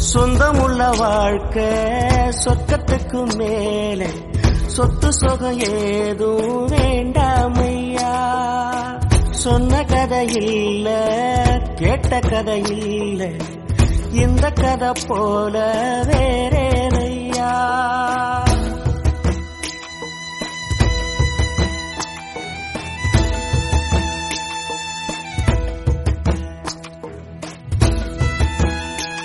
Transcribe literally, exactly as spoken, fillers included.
சொந்தமுள்ள வாழ்க்கை சொர்க்கத்துக்கு மேலே சொத்து சொகம் ஏதும் வேண்டாமையா. சொன்ன கதை இல்ல கேட்ட கதை இல்ல இந்த கதை போல வேறேனையா.